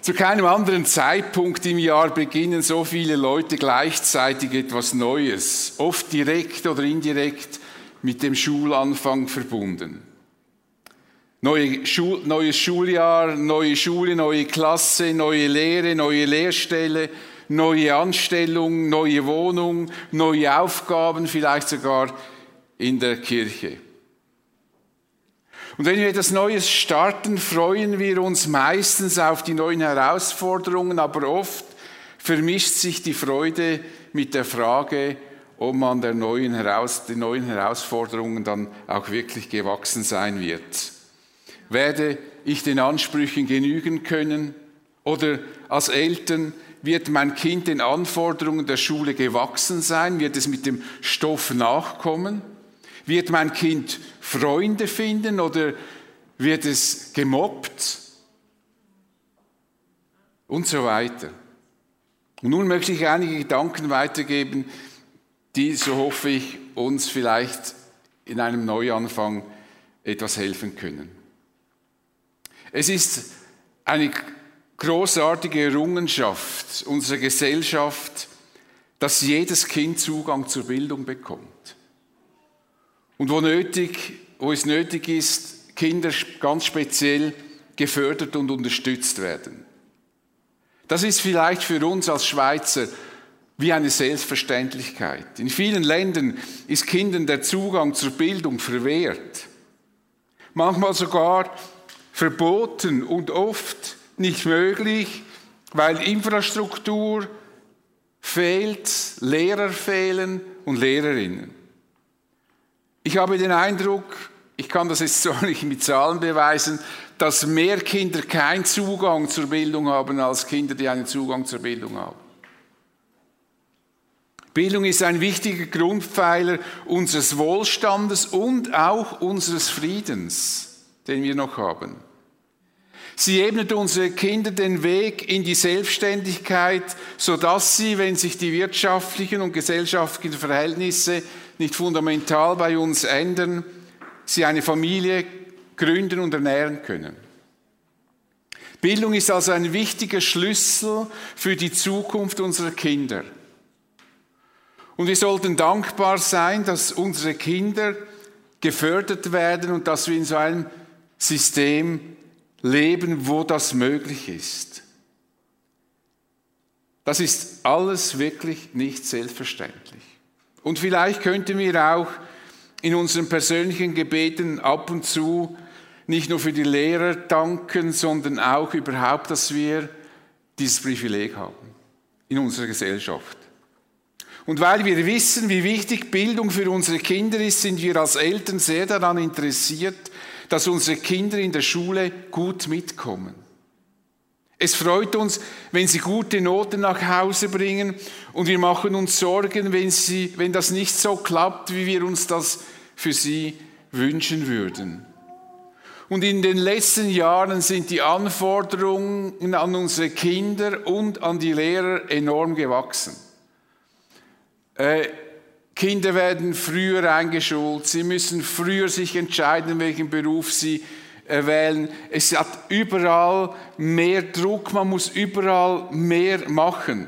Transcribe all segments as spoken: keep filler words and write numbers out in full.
Zu keinem anderen Zeitpunkt im Jahr beginnen so viele Leute gleichzeitig etwas Neues, oft direkt oder indirekt mit dem Schulanfang verbunden. Neue Schul- neues Schuljahr, neue Schule, neue Klasse, neue Lehre, neue Lehrstelle, neue Anstellung, neue Wohnung, neue Aufgaben, vielleicht sogar in der Kirche. Und wenn wir etwas Neues starten, freuen wir uns meistens auf die neuen Herausforderungen, aber oft vermischt sich die Freude mit der Frage, ob man der neuen Heraus- den neuen Herausforderungen dann auch wirklich gewachsen sein wird. Werde ich den Ansprüchen genügen können? Oder als Eltern, wird mein Kind den Anforderungen der Schule gewachsen sein? Wird es mit dem Stoff nachkommen? Wird mein Kind Freunde finden oder wird es gemobbt? Und so weiter. Und nun möchte ich einige Gedanken weitergeben, die, so hoffe ich, uns vielleicht in einem Neuanfang etwas helfen können. Es ist eine großartige Errungenschaft unserer Gesellschaft, dass jedes Kind Zugang zur Bildung bekommt. Und wo nötig, wo es nötig ist, Kinder ganz speziell gefördert und unterstützt werden. Das ist vielleicht für uns als Schweizer wie eine Selbstverständlichkeit. In vielen Ländern ist Kindern der Zugang zur Bildung verwehrt. Manchmal sogar verboten und oft nicht möglich, weil Infrastruktur fehlt, Lehrer fehlen und Lehrerinnen. Ich habe den Eindruck, ich kann das jetzt zwar nicht mit Zahlen beweisen, dass mehr Kinder keinen Zugang zur Bildung haben, als Kinder, die einen Zugang zur Bildung haben. Bildung ist ein wichtiger Grundpfeiler unseres Wohlstandes und auch unseres Friedens, den wir noch haben. Sie ebnet unsere Kinder den Weg in die Selbstständigkeit, sodass sie, wenn sich die wirtschaftlichen und gesellschaftlichen Verhältnisse nicht fundamental bei uns ändern, sie eine Familie gründen und ernähren können. Bildung ist also ein wichtiger Schlüssel für die Zukunft unserer Kinder. Und wir sollten dankbar sein, dass unsere Kinder gefördert werden und dass wir in so einem System leben, wo das möglich ist. Das ist alles wirklich nicht selbstverständlich. Und vielleicht könnten wir auch in unseren persönlichen Gebeten ab und zu nicht nur für die Lehrer danken, sondern auch überhaupt, dass wir dieses Privileg haben in unserer Gesellschaft. Und weil wir wissen, wie wichtig Bildung für unsere Kinder ist, sind wir als Eltern sehr daran interessiert, dass unsere Kinder in der Schule gut mitkommen. Es freut uns, wenn sie gute Noten nach Hause bringen und wir machen uns Sorgen, wenn, sie, wenn das nicht so klappt, wie wir uns das für sie wünschen würden. Und in den letzten Jahren sind die Anforderungen an unsere Kinder und an die Lehrer enorm gewachsen. Äh, Kinder werden früher eingeschult, sie müssen früher sich entscheiden, welchen Beruf sie wählen. Es hat überall mehr Druck, man muss überall mehr machen.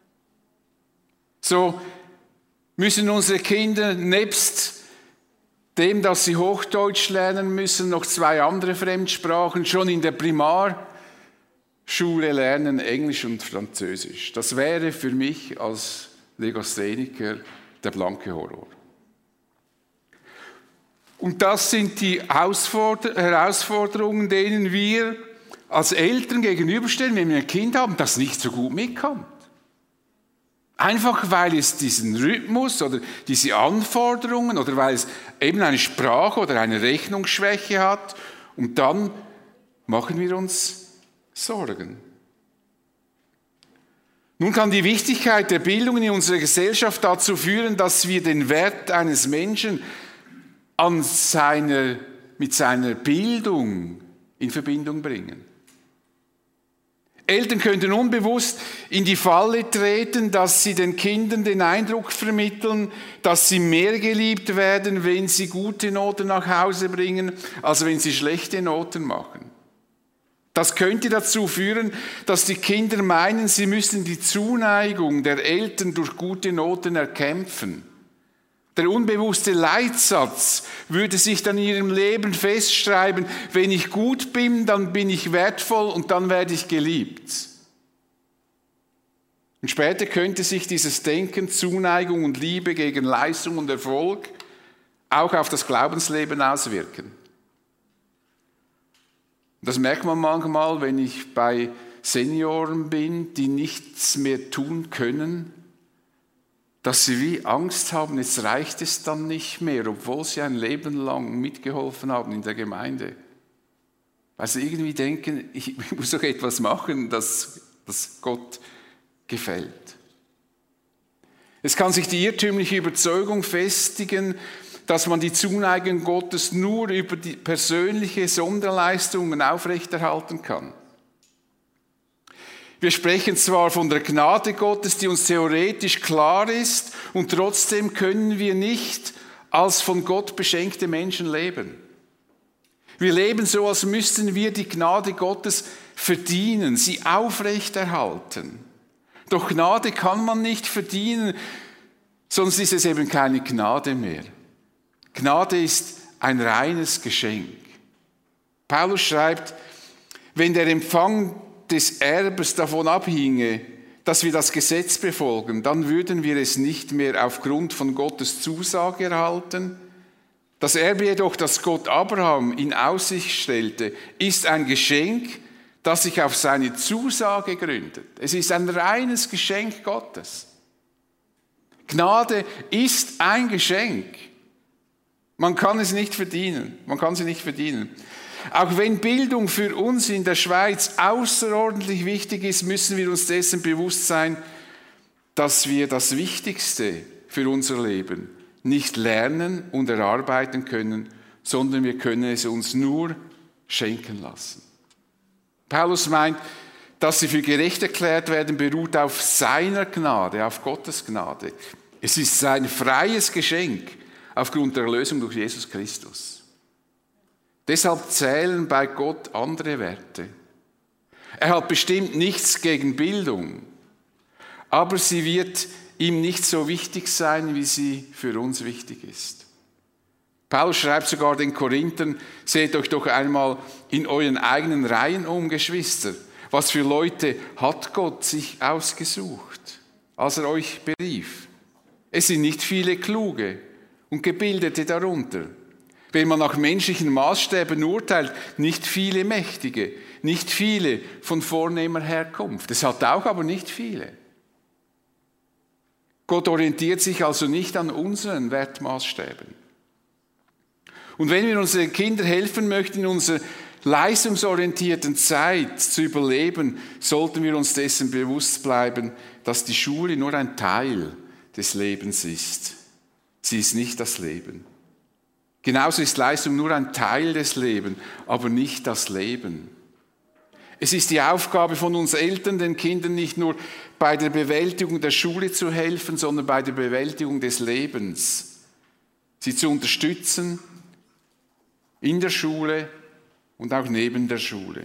So müssen unsere Kinder nebst dem, dass sie Hochdeutsch lernen müssen, noch zwei andere Fremdsprachen, schon in der Primarschule lernen, Englisch und Französisch. Das wäre für mich als Legastheniker der blanke Horror. Und das sind die Herausforderungen, denen wir als Eltern gegenüberstehen, wenn wir ein Kind haben, das nicht so gut mitkommt. Einfach weil es diesen Rhythmus oder diese Anforderungen oder weil es eben eine Sprache oder eine Rechnungsschwäche hat. Und dann machen wir uns Sorgen. Nun kann die Wichtigkeit der Bildung in unserer Gesellschaft dazu führen, dass wir den Wert eines Menschen an seiner, mit seiner Bildung in Verbindung bringen. Eltern könnten unbewusst in die Falle treten, dass sie den Kindern den Eindruck vermitteln, dass sie mehr geliebt werden, wenn sie gute Noten nach Hause bringen, als wenn sie schlechte Noten machen. Das könnte dazu führen, dass die Kinder meinen, sie müssten die Zuneigung der Eltern durch gute Noten erkämpfen. Der unbewusste Leitsatz würde sich dann in ihrem Leben festschreiben: Wenn ich gut bin, dann bin ich wertvoll und dann werde ich geliebt. Und später könnte sich dieses Denken, Zuneigung und Liebe gegen Leistung und Erfolg auch auf das Glaubensleben auswirken. Das merkt man manchmal, wenn ich bei Senioren bin, die nichts mehr tun können, dass sie wie Angst haben, jetzt reicht es dann nicht mehr, obwohl sie ein Leben lang mitgeholfen haben in der Gemeinde. Weil sie irgendwie denken, ich muss doch etwas machen, das, das Gott gefällt. Es kann sich die irrtümliche Überzeugung festigen, dass man die Zuneigung Gottes nur über die persönliche Sonderleistungen aufrechterhalten kann. Wir sprechen zwar von der Gnade Gottes, die uns theoretisch klar ist, und trotzdem können wir nicht als von Gott beschenkte Menschen leben. Wir leben so, als müssten wir die Gnade Gottes verdienen, sie aufrechterhalten. Doch Gnade kann man nicht verdienen, sonst ist es eben keine Gnade mehr. Gnade ist ein reines Geschenk. Paulus schreibt, wenn der Empfang des Erbes davon abhinge, dass wir das Gesetz befolgen, dann würden wir es nicht mehr aufgrund von Gottes Zusage erhalten. Das Erbe jedoch, das Gott Abraham in Aussicht stellte, ist ein Geschenk, das sich auf seine Zusage gründet. Es ist ein reines Geschenk Gottes. Gnade ist ein Geschenk. Man kann es nicht verdienen. Man kann sie nicht verdienen. Auch wenn Bildung für uns in der Schweiz außerordentlich wichtig ist, müssen wir uns dessen bewusst sein, dass wir das Wichtigste für unser Leben nicht lernen und erarbeiten können, sondern wir können es uns nur schenken lassen. Paulus meint, dass sie für gerecht erklärt werden, beruht auf seiner Gnade, auf Gottes Gnade. Es ist sein freies Geschenk aufgrund der Erlösung durch Jesus Christus. Deshalb zählen bei Gott andere Werte. Er hat bestimmt nichts gegen Bildung, aber sie wird ihm nicht so wichtig sein, wie sie für uns wichtig ist. Paulus schreibt sogar den Korinthern: Seht euch doch einmal in euren eigenen Reihen um, Geschwister. Was für Leute hat Gott sich ausgesucht, als er euch berief? Es sind nicht viele Kluge und Gebildete darunter. Wenn man nach menschlichen Maßstäben urteilt, nicht viele Mächtige, nicht viele von vornehmer Herkunft. Es hat auch aber nicht viele. Gott orientiert sich also nicht an unseren Wertmaßstäben. Und wenn wir unseren Kindern helfen möchten, in unserer leistungsorientierten Zeit zu überleben, sollten wir uns dessen bewusst bleiben, dass die Schule nur ein Teil des Lebens ist. Sie ist nicht das Leben. Genauso ist Leistung nur ein Teil des Lebens, aber nicht das Leben. Es ist die Aufgabe von uns Eltern, den Kindern nicht nur bei der Bewältigung der Schule zu helfen, sondern bei der Bewältigung des Lebens. Sie zu unterstützen in der Schule und auch neben der Schule.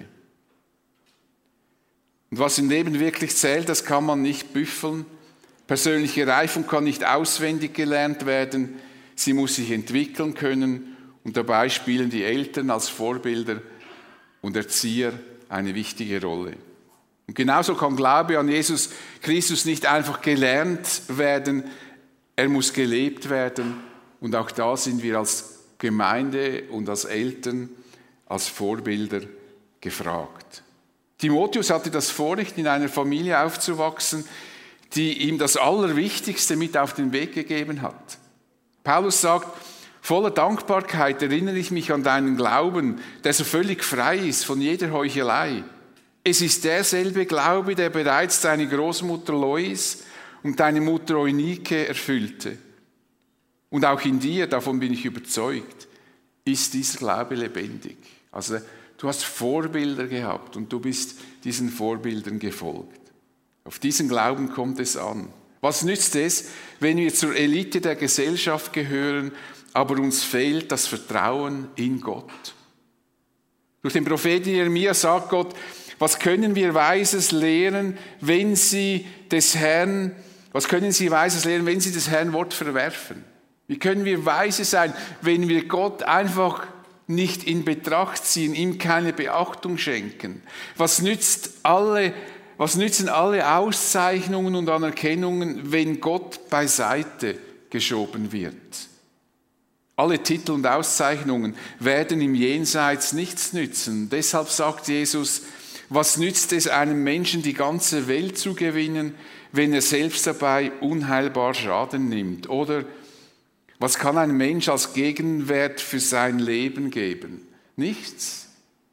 Und was im Leben wirklich zählt, das kann man nicht büffeln. Persönliche Reifung kann nicht auswendig gelernt werden. Sie muss sich entwickeln können, und dabei spielen die Eltern als Vorbilder und Erzieher eine wichtige Rolle. Und genauso kann Glaube an Jesus Christus nicht einfach gelernt werden, er muss gelebt werden, und auch da sind wir als Gemeinde und als Eltern, als Vorbilder gefragt. Timotheus hatte das Vorrecht, in einer Familie aufzuwachsen, die ihm das Allerwichtigste mit auf den Weg gegeben hat. Paulus sagt, voller Dankbarkeit erinnere ich mich an deinen Glauben, der so völlig frei ist von jeder Heuchelei. Es ist derselbe Glaube, der bereits deine Großmutter Lois und deine Mutter Eunike erfüllte. Und auch in dir, davon bin ich überzeugt, ist dieser Glaube lebendig. Also du hast Vorbilder gehabt und du bist diesen Vorbildern gefolgt. Auf diesen Glauben kommt es an. Was nützt es, wenn wir zur Elite der Gesellschaft gehören, aber uns fehlt das Vertrauen in Gott? Durch den Propheten Jeremia sagt Gott, was können wir Weises lehren, wenn sie des Herrn, was können sie Weises lehren, wenn sie des Herrn Wort verwerfen? Wie können wir weise sein, wenn wir Gott einfach nicht in Betracht ziehen, ihm keine Beachtung schenken? Was nützt alle, was nützen alle Auszeichnungen und Anerkennungen, wenn Gott beiseite geschoben wird? Alle Titel und Auszeichnungen werden im Jenseits nichts nützen. Deshalb sagt Jesus, was nützt es einem Menschen, die ganze Welt zu gewinnen, wenn er selbst dabei unheilbar Schaden nimmt? Oder was kann ein Mensch als Gegenwert für sein Leben geben? Nichts.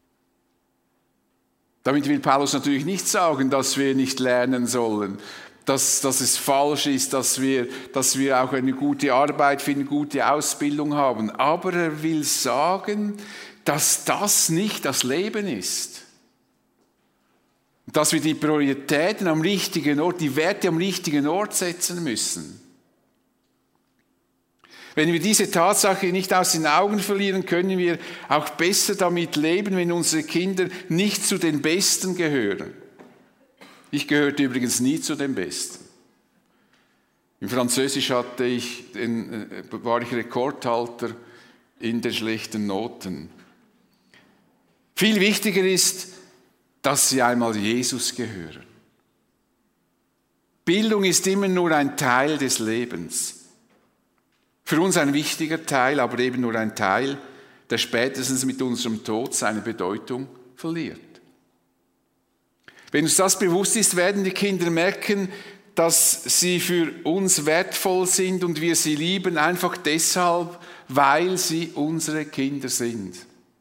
Damit will Paulus natürlich nicht sagen, dass wir nicht lernen sollen, dass, dass es falsch ist, dass wir, dass wir auch eine gute Arbeit finden, gute Ausbildung haben. Aber er will sagen, dass das nicht das Leben ist. Dass wir die Prioritäten am richtigen Ort, die Werte am richtigen Ort setzen müssen. Wenn wir diese Tatsache nicht aus den Augen verlieren, können wir auch besser damit leben, wenn unsere Kinder nicht zu den Besten gehören. Ich gehörte übrigens nie zu den Besten. Im Französisch hatte ich, war ich Rekordhalter in den schlechten Noten. Viel wichtiger ist, dass sie einmal Jesus gehören. Bildung ist immer nur ein Teil des Lebens. Für uns ein wichtiger Teil, aber eben nur ein Teil, der spätestens mit unserem Tod seine Bedeutung verliert. Wenn uns das bewusst ist, werden die Kinder merken, dass sie für uns wertvoll sind und wir sie lieben, einfach deshalb, weil sie unsere Kinder sind.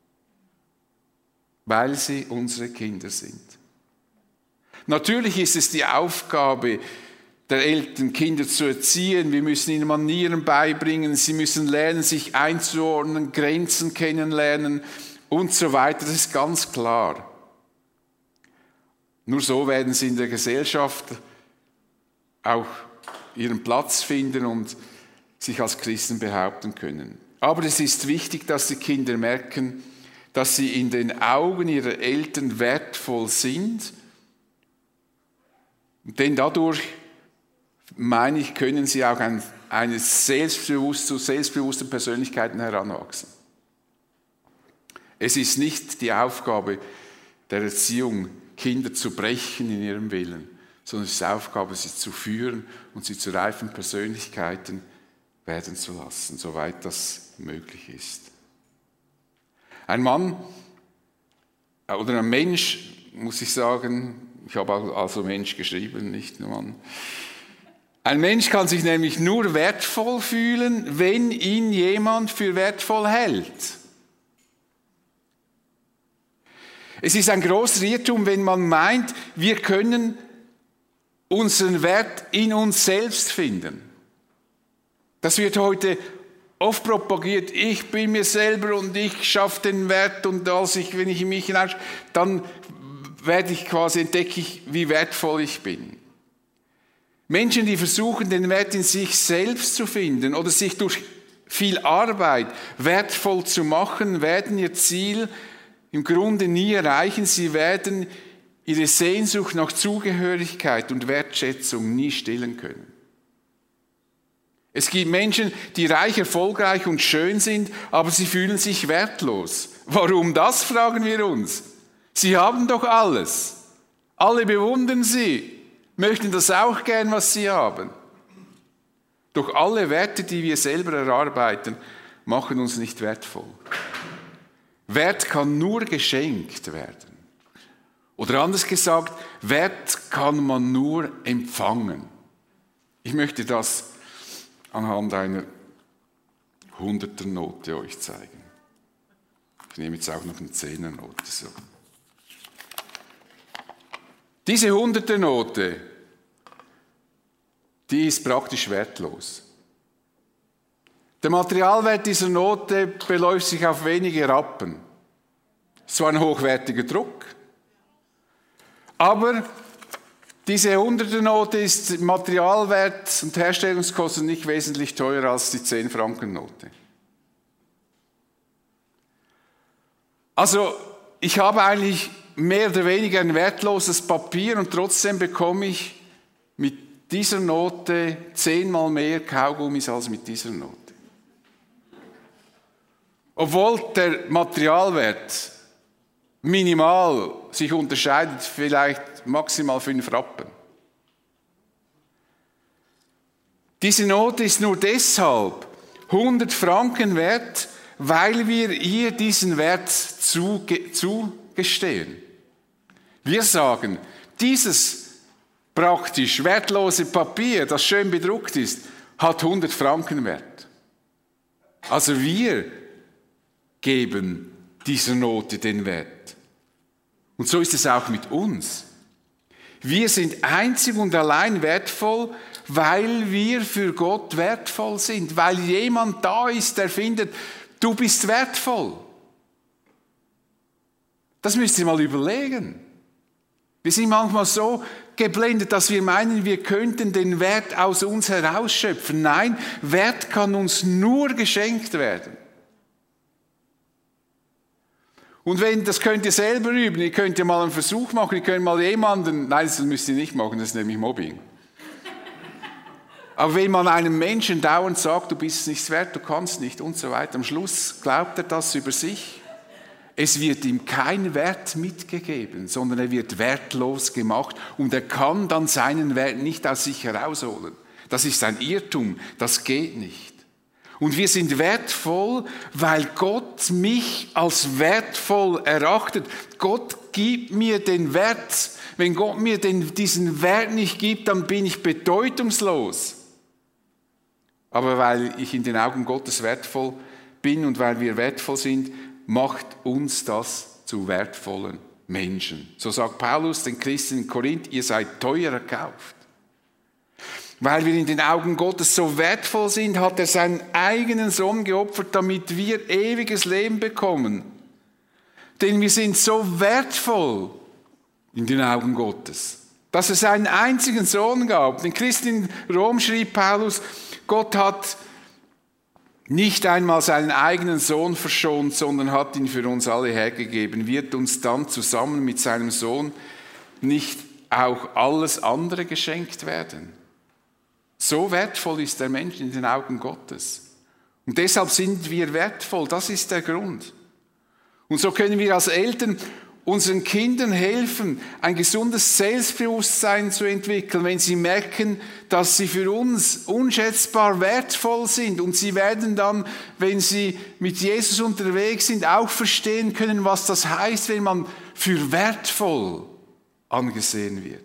Weil sie unsere Kinder sind. Natürlich ist es die Aufgabe der Eltern, Kinder zu erziehen. Wir müssen ihnen Manieren beibringen, sie müssen lernen, sich einzuordnen, Grenzen kennenlernen und so weiter. Das ist ganz klar. Nur so werden sie in der Gesellschaft auch ihren Platz finden und sich als Christen behaupten können. Aber es ist wichtig, dass die Kinder merken, dass sie in den Augen ihrer Eltern wertvoll sind. Denn dadurch, meine ich, können sie auch ein, eine selbstbewusst, zu selbstbewussten Persönlichkeiten heranwachsen. Es ist nicht die Aufgabe der Erziehung, Kinder zu brechen in ihrem Willen, sondern es ist die Aufgabe, sie zu führen und sie zu reifen Persönlichkeiten werden zu lassen, soweit das möglich ist. Ein Mann oder ein Mensch, muss ich sagen, ich habe also Mensch geschrieben, nicht nur Mann. Ein Mensch kann sich nämlich nur wertvoll fühlen, wenn ihn jemand für wertvoll hält. Es ist ein großer Irrtum, wenn man meint, wir können unseren Wert in uns selbst finden. Das wird heute oft propagiert, ich bin mir selber und ich schaffe den Wert und als ich, wenn ich in mich hineinschaue, dann werde ich quasi, entdecke ich, wie wertvoll ich bin. Menschen, die versuchen, den Wert in sich selbst zu finden oder sich durch viel Arbeit wertvoll zu machen, werden ihr Ziel im Grunde nie erreichen. Sie werden ihre Sehnsucht nach Zugehörigkeit und Wertschätzung nie stillen können. Es gibt Menschen, die reich, erfolgreich und schön sind, aber sie fühlen sich wertlos. Warum das, fragen wir uns. Sie haben doch alles. Alle bewundern sie, möchten das auch gern, was sie haben. Doch alle Werte, die wir selber erarbeiten, machen uns nicht wertvoll. Wert kann nur geschenkt werden. Oder anders gesagt, Wert kann man nur empfangen. Ich möchte das anhand einer Hunderternote euch zeigen. Ich nehme jetzt auch noch eine Zehnernote. So. Diese Hunderternote, die ist praktisch wertlos. Der Materialwert dieser Note beläuft sich auf wenige Rappen. Es war ein hochwertiger Druck. Aber diese Hunderternote ist Materialwert und Herstellungskosten nicht wesentlich teurer als die zehn-Franken-Note. Also ich habe eigentlich mehr oder weniger ein wertloses Papier und trotzdem bekomme ich mit dieser Note zehnmal mehr Kaugummis als mit dieser Note. Obwohl der Materialwert minimal sich unterscheidet, vielleicht maximal fünf Rappen. Diese Note ist nur deshalb hundert Franken wert, weil wir ihr diesen Wert zuge- zugestehen. Wir sagen, dieses praktisch wertlose Papier, das schön bedruckt ist, hat hundert Franken wert. Also wir geben dieser Note den Wert. Und so ist es auch mit uns. Wir sind einzig und allein wertvoll, weil wir für Gott wertvoll sind, weil jemand da ist, der findet, du bist wertvoll. Das müsst ihr mal überlegen. Wir sind manchmal so geblendet, dass wir meinen, wir könnten den Wert aus uns herausschöpfen. Nein, Wert kann uns nur geschenkt werden. Und wenn, das könnt ihr selber üben, ihr könnt ja mal einen Versuch machen, ihr könnt mal jemanden, nein, das müsst ihr nicht machen, das ist nämlich Mobbing. Aber wenn man einem Menschen dauernd sagt, du bist nichts wert, du kannst nicht und so weiter, am Schluss glaubt er das über sich. Es wird ihm kein Wert mitgegeben, sondern er wird wertlos gemacht und er kann dann seinen Wert nicht aus sich herausholen. Das ist ein Irrtum, das geht nicht. Und wir sind wertvoll, weil Gott mich als wertvoll erachtet. Gott gibt mir den Wert. Wenn Gott mir den, diesen Wert nicht gibt, dann bin ich bedeutungslos. Aber weil ich in den Augen Gottes wertvoll bin und weil wir wertvoll sind, macht uns das zu wertvollen Menschen. So sagt Paulus den Christen in Korinth, ihr seid teuer erkauft. Weil wir in den Augen Gottes so wertvoll sind, hat er seinen eigenen Sohn geopfert, damit wir ewiges Leben bekommen. Denn wir sind so wertvoll in den Augen Gottes, dass es einen einzigen Sohn gab. Den Christen in Rom schrieb Paulus, Gott hat nicht einmal seinen eigenen Sohn verschont, sondern hat ihn für uns alle hergegeben, wird uns dann zusammen mit seinem Sohn nicht auch alles andere geschenkt werden. So wertvoll ist der Mensch in den Augen Gottes. Und deshalb sind wir wertvoll, das ist der Grund. Und so können wir als Eltern unseren Kindern helfen, ein gesundes Selbstbewusstsein zu entwickeln, wenn sie merken, dass sie für uns unschätzbar wertvoll sind. Und sie werden dann, wenn sie mit Jesus unterwegs sind, auch verstehen können, was das heißt, wenn man für wertvoll angesehen wird.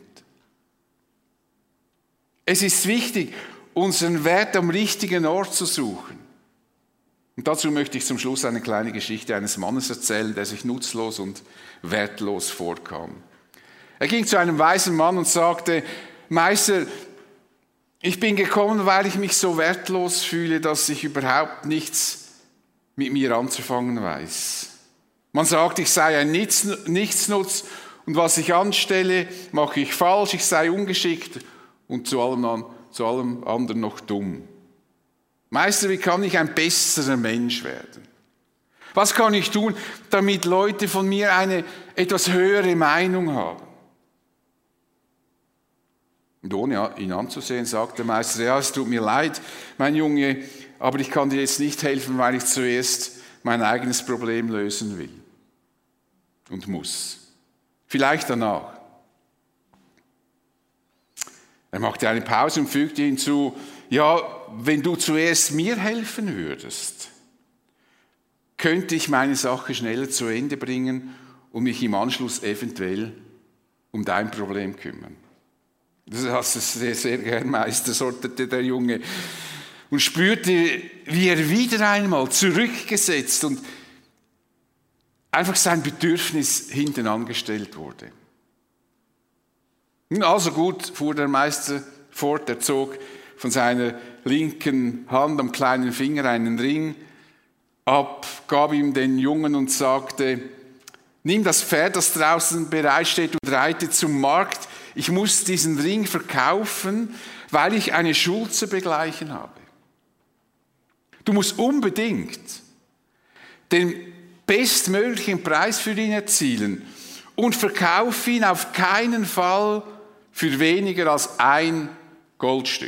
Es ist wichtig, unseren Wert am richtigen Ort zu suchen. Und dazu möchte ich zum Schluss eine kleine Geschichte eines Mannes erzählen, der sich nutzlos und wertlos vorkam. Er ging zu einem weisen Mann und sagte, Meister, ich bin gekommen, weil ich mich so wertlos fühle, dass ich überhaupt nichts mit mir anzufangen weiß. Man sagt, ich sei ein Nichtsnutz und was ich anstelle, mache ich falsch, ich sei ungeschickt und zu allem, zu allem anderen noch dumm. Meister, wie kann ich ein besserer Mensch werden? Was kann ich tun, damit Leute von mir eine etwas höhere Meinung haben? Und ohne ihn anzusehen, sagt der Meister, ja, es tut mir leid, mein Junge, aber ich kann dir jetzt nicht helfen, weil ich zuerst mein eigenes Problem lösen will und muss. Vielleicht danach. Er machte eine Pause und fügte hinzu, ja, wenn du zuerst mir helfen würdest, könnte ich meine Sache schneller zu Ende bringen und mich im Anschluss eventuell um dein Problem kümmern. Das hast du sehr, sehr gern, Meister, sortete der Junge und spürte, wie er wieder einmal zurückgesetzt und einfach sein Bedürfnis hinten angestellt wurde. Also gut, fuhr der Meister fort, er zog von seiner linken Hand am kleinen Finger einen Ring ab, gab ihm den Jungen und sagte, nimm das Pferd, das draußen bereit steht und reite zum Markt. Ich muss diesen Ring verkaufen, weil ich eine Schuld zu begleichen habe. Du musst unbedingt den bestmöglichen Preis für ihn erzielen und verkauf ihn auf keinen Fall für weniger als ein Goldstück.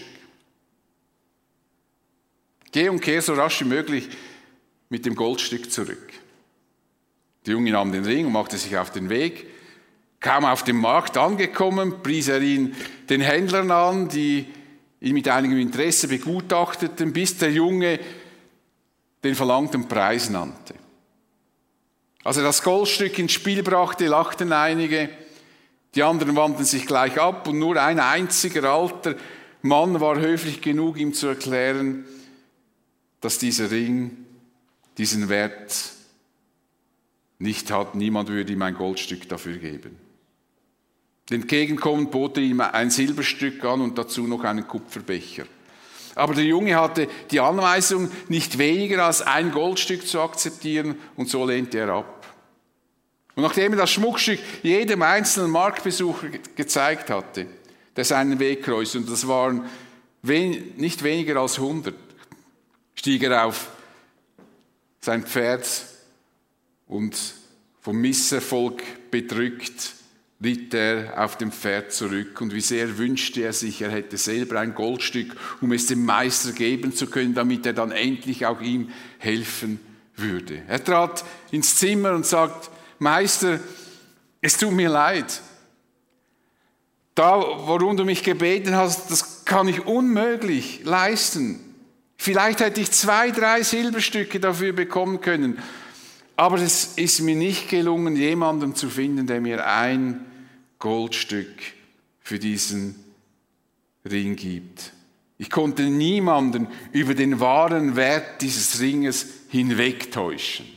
Geh und kehr so rasch wie möglich mit dem Goldstück zurück. Der Junge nahm den Ring und machte sich auf den Weg. Kaum auf dem Markt angekommen, pries er ihn den Händlern an, die ihn mit einigem Interesse begutachteten, bis der Junge den verlangten Preis nannte. Als er das Goldstück ins Spiel brachte, lachten einige, die anderen wandten sich gleich ab und nur ein einziger alter Mann war höflich genug, ihm zu erklären, dass dieser Ring diesen Wert nicht hat. Niemand würde ihm ein Goldstück dafür geben. Entgegenkommend bot er ihm ein Silberstück an und dazu noch einen Kupferbecher. Aber der Junge hatte die Anweisung, nicht weniger als ein Goldstück zu akzeptieren, und so lehnte er ab. Und nachdem er das Schmuckstück jedem einzelnen Marktbesucher gezeigt hatte, der seinen Weg kreuzte, und das waren wen, nicht weniger als hundert, stieg er auf sein Pferd und vom Misserfolg bedrückt ritt er auf dem Pferd zurück. Und wie sehr wünschte er sich, er hätte selber ein Goldstück, um es dem Meister geben zu können, damit er dann endlich auch ihm helfen würde. Er trat ins Zimmer und sagt: Meister, es tut mir leid. Da, worum du mich gebeten hast, das kann ich unmöglich leisten. Vielleicht hätte ich zwei, drei Silberstücke dafür bekommen können. Aber es ist mir nicht gelungen, jemanden zu finden, der mir ein Goldstück für diesen Ring gibt. Ich konnte niemanden über den wahren Wert dieses Ringes hinwegtäuschen.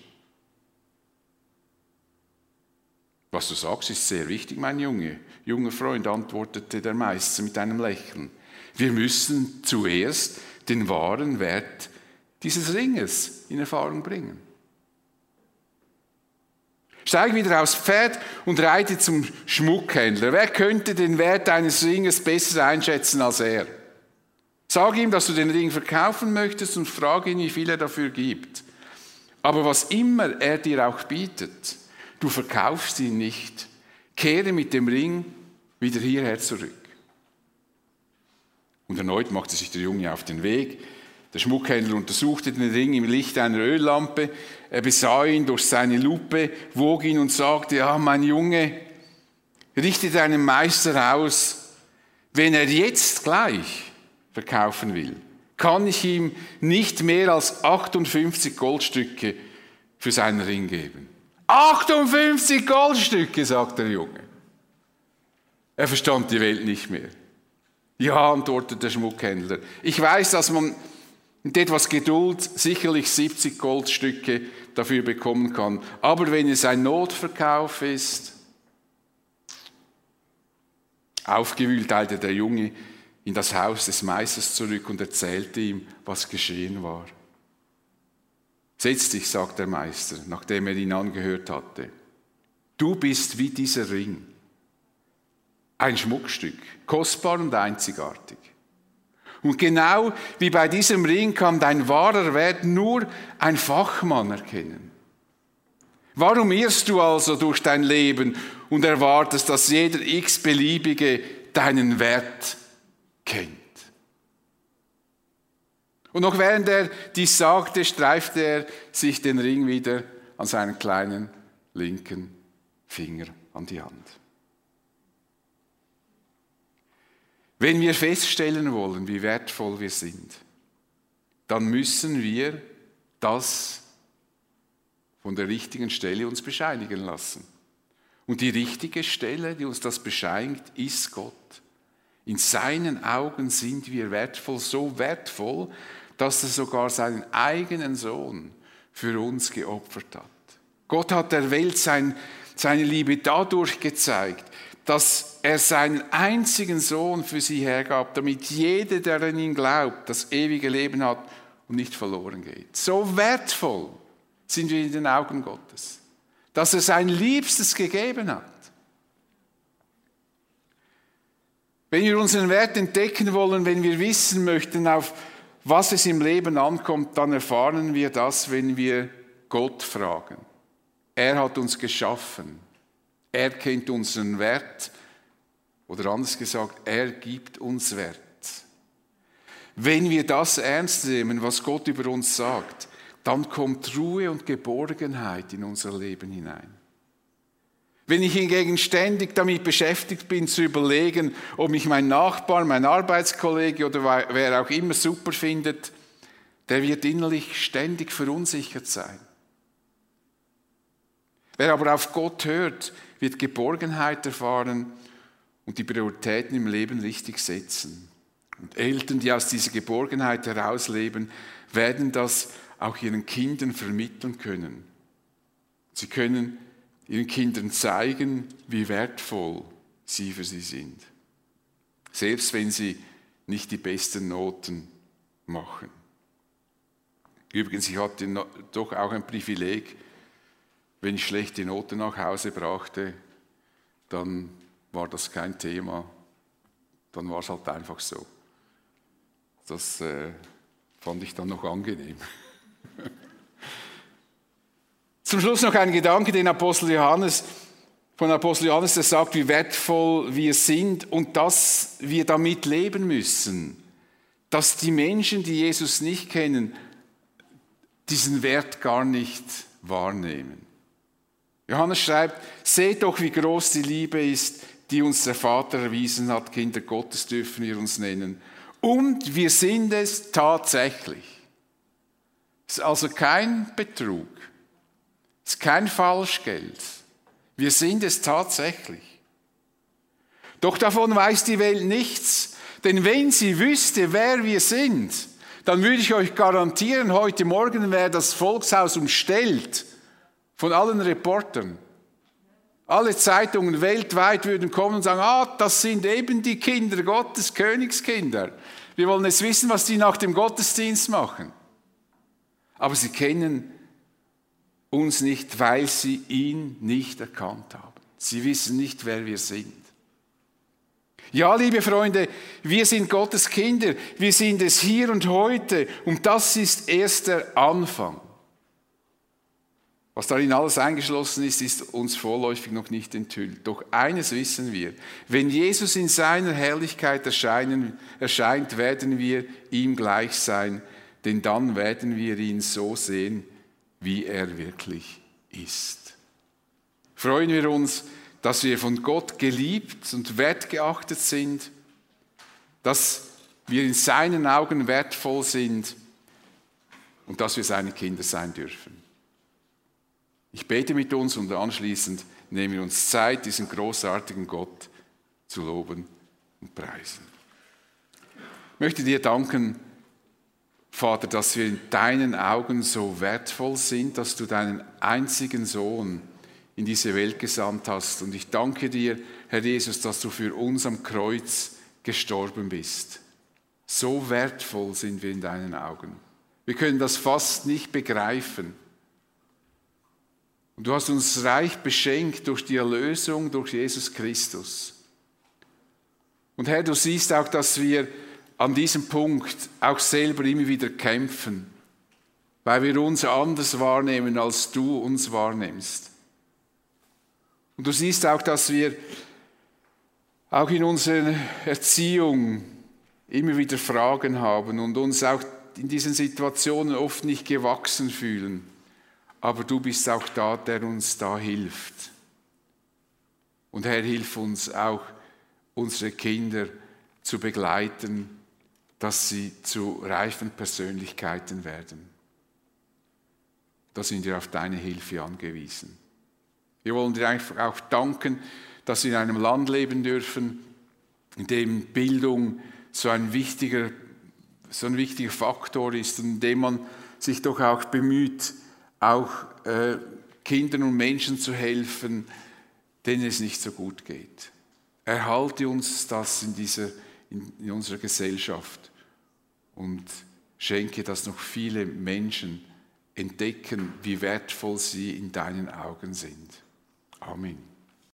Was du sagst, ist sehr wichtig, mein Junge. Junger Freund, antwortete der Meister mit einem Lächeln. Wir müssen zuerst den wahren Wert dieses Ringes in Erfahrung bringen. Steig wieder aufs Pferd und reite zum Schmuckhändler. Wer könnte den Wert eines Ringes besser einschätzen als er? Sag ihm, dass du den Ring verkaufen möchtest und frage ihn, wie viel er dafür gibt. Aber was immer er dir auch bietet, du verkaufst ihn nicht. Kehre mit dem Ring wieder hierher zurück. Und erneut machte sich der Junge auf den Weg. Der Schmuckhändler untersuchte den Ring im Licht einer Öllampe. Er besah ihn durch seine Lupe, wog ihn und sagte: Ja, mein Junge, richte deinem Meister aus, wenn er jetzt gleich verkaufen will, kann ich ihm nicht mehr als achtundfünfzig Goldstücke für seinen Ring geben. achtundfünfzig Goldstücke, sagt der Junge. Er verstand die Welt nicht mehr. Ja, antwortete der Schmuckhändler, ich weiß, dass man mit etwas Geduld sicherlich siebzig Goldstücke dafür bekommen kann. Aber wenn es ein Notverkauf ist, aufgewühlt eilte der Junge in das Haus des Meisters zurück und erzählte ihm, was geschehen war. Setz dich, sagt der Meister, nachdem er ihn angehört hatte. Du bist wie dieser Ring. Ein Schmuckstück, kostbar und einzigartig. Und genau wie bei diesem Ring kann dein wahrer Wert nur ein Fachmann erkennen. Warum irrst du also durch dein Leben und erwartest, dass jeder x-beliebige deinen Wert kennt? Und noch während er dies sagte, streifte er sich den Ring wieder an seinen kleinen linken Finger an die Hand. Wenn wir feststellen wollen, wie wertvoll wir sind, dann müssen wir das von der richtigen Stelle uns bescheinigen lassen. Und die richtige Stelle, die uns das bescheinigt, ist Gott. In seinen Augen sind wir wertvoll, so wertvoll, dass er sogar seinen eigenen Sohn für uns geopfert hat. Gott hat der Welt sein, seine Liebe dadurch gezeigt, dass er seinen einzigen Sohn für sie hergab, damit jeder, der an ihn glaubt, das ewige Leben hat und nicht verloren geht. So wertvoll sind wir in den Augen Gottes, dass er sein Liebstes gegeben hat. Wenn wir unseren Wert entdecken wollen, wenn wir wissen möchten, auf was es im Leben ankommt, dann erfahren wir das, wenn wir Gott fragen. Er hat uns geschaffen. Er kennt unseren Wert. Oder anders gesagt, er gibt uns Wert. Wenn wir das ernst nehmen, was Gott über uns sagt, dann kommt Ruhe und Geborgenheit in unser Leben hinein. Wenn ich hingegen ständig damit beschäftigt bin, zu überlegen, ob mich mein Nachbar, mein Arbeitskollege oder wer auch immer super findet, der wird innerlich ständig verunsichert sein. Wer aber auf Gott hört, wird Geborgenheit erfahren und die Prioritäten im Leben richtig setzen. Und Eltern, die aus dieser Geborgenheit herausleben, werden das auch ihren Kindern vermitteln können. Sie können ihren Kindern zeigen, wie wertvoll sie für sie sind. Selbst wenn sie nicht die besten Noten machen. Übrigens, ich hatte doch auch ein Privileg, wenn ich schlechte Noten nach Hause brachte, dann war das kein Thema. Dann war es halt einfach so. Das äh, fand ich dann noch angenehm. Zum Schluss noch ein Gedanke, den Apostel Johannes, von Apostel Johannes, der sagt, wie wertvoll wir sind und dass wir damit leben müssen. Dass die Menschen, die Jesus nicht kennen, diesen Wert gar nicht wahrnehmen. Johannes schreibt, seht doch, wie groß die Liebe ist, die uns der Vater erwiesen hat. Kinder Gottes dürfen wir uns nennen. Und wir sind es tatsächlich. Es ist also kein Betrug. Es ist kein Falschgeld. Wir sind es tatsächlich. Doch davon weiß die Welt nichts. Denn wenn sie wüsste, wer wir sind, dann würde ich euch garantieren, heute Morgen wäre das Volkshaus umstellt von allen Reportern. Alle Zeitungen weltweit würden kommen und sagen, ah, das sind eben die Kinder Gottes, Königskinder. Wir wollen jetzt wissen, was die nach dem Gottesdienst machen. Aber sie kennen uns nicht, weil sie ihn nicht erkannt haben. Sie wissen nicht, wer wir sind. Ja, liebe Freunde, wir sind Gottes Kinder. Wir sind es hier und heute. Und das ist erst der Anfang. Was darin alles eingeschlossen ist, ist uns vorläufig noch nicht enthüllt. Doch eines wissen wir, wenn Jesus in seiner Herrlichkeit erscheinen, erscheint, werden wir ihm gleich sein, denn dann werden wir ihn so sehen, wie er wirklich ist. Freuen wir uns, dass wir von Gott geliebt und wertgeachtet sind, dass wir in seinen Augen wertvoll sind und dass wir seine Kinder sein dürfen. Ich bete mit uns und anschließend nehmen wir uns Zeit, diesen großartigen Gott zu loben und preisen. Ich möchte dir danken, Vater, dass wir in deinen Augen so wertvoll sind, dass du deinen einzigen Sohn in diese Welt gesandt hast. Und ich danke dir, Herr Jesus, dass du für uns am Kreuz gestorben bist. So wertvoll sind wir in deinen Augen. Wir können das fast nicht begreifen. Und du hast uns reich beschenkt durch die Erlösung, durch Jesus Christus. Und Herr, du siehst auch, dass wir an diesem Punkt auch selber immer wieder kämpfen, weil wir uns anders wahrnehmen, als du uns wahrnimmst. Und du siehst auch, dass wir auch in unserer Erziehung immer wieder Fragen haben und uns auch in diesen Situationen oft nicht gewachsen fühlen. Aber du bist auch da, der uns da hilft. Und Herr, hilf uns auch, unsere Kinder zu begleiten, dass sie zu reifen Persönlichkeiten werden. Da sind wir auf deine Hilfe angewiesen. Wir wollen dir einfach auch danken, dass wir in einem Land leben dürfen, in dem Bildung so ein wichtiger, so ein wichtiger Faktor ist und in dem man sich doch auch bemüht, auch äh, Kindern und Menschen zu helfen, denen es nicht so gut geht. Erhalte uns das in, dieser, in, in unserer Gesellschaft und schenke, dass noch viele Menschen entdecken, wie wertvoll sie in deinen Augen sind. Amen.